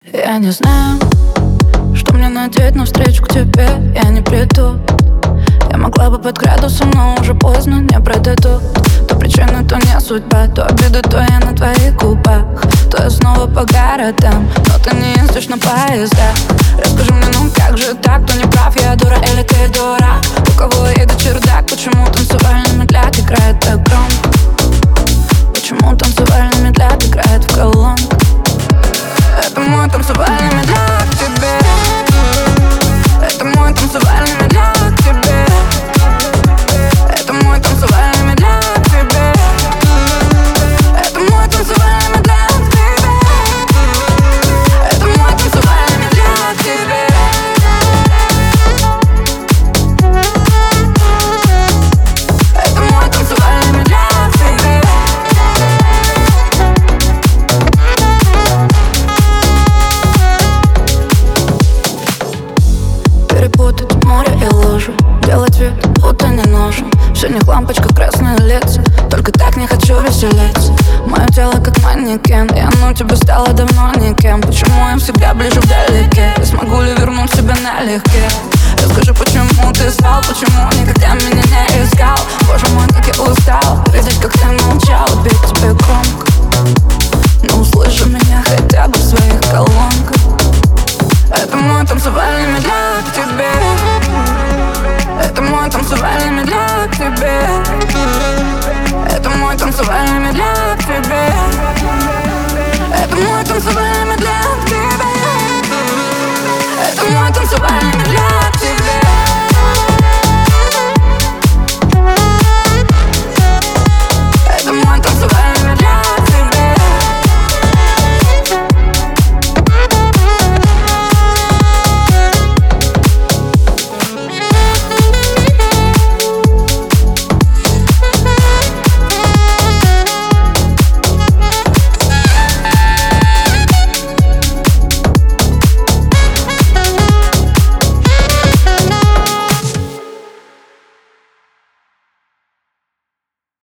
Я не знаю, что мне надеть навстречу к тебе. Я не приду. Я могла бы под градусом, но уже поздно, не пройдут. То причина, то не судьба, то обида, то я на твоих губах, то я снова по городам, но ты не ездишь на поездах. Расскажи мне, ну как же так, кто не прав, я дура или ты дурак? У кого едет чердак, почему танцевальный медляк играет так громко? Почему танцевальный медляк играет в колонку? Это мой танцевальный медляк тебе. Это мой танцевальный медляк тебе. Это мой танцевальный медляк тебе. Это мой танцевальный медляк тебе. Это мой танцевальный медляк тебе. Это мой танцевальный медляк тебе. Перепутать море и лужу, делать вид, будто не нужен. В синих лампочках красные лица, только так не хочу веселиться. Мое тело как манекен, я ну тебе стала давно никем. Почему я всегда ближе вдалеке? И смогу ли вернуть себя налегке? Расскажи, почему ты спал, почему никогда меня не искал? Боже мой, как я устал видеть, как ты молчал, бить тебе громко. Но услыши меня,